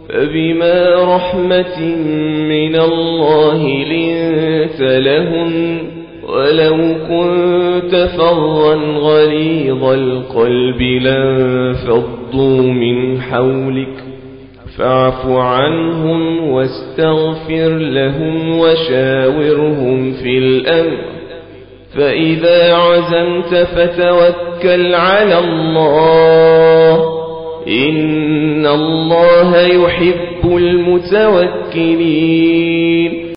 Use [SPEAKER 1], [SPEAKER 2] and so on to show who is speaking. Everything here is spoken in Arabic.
[SPEAKER 1] فبما رحمة من الله لنت لهم ولو كنت فظا غليظ القلب لانفضوا من حولك فاعف عنهم واستغفر لهم وشاورهم في الأمر فإذا عزمت فتوكل على الله إن الله يحب المتوكلين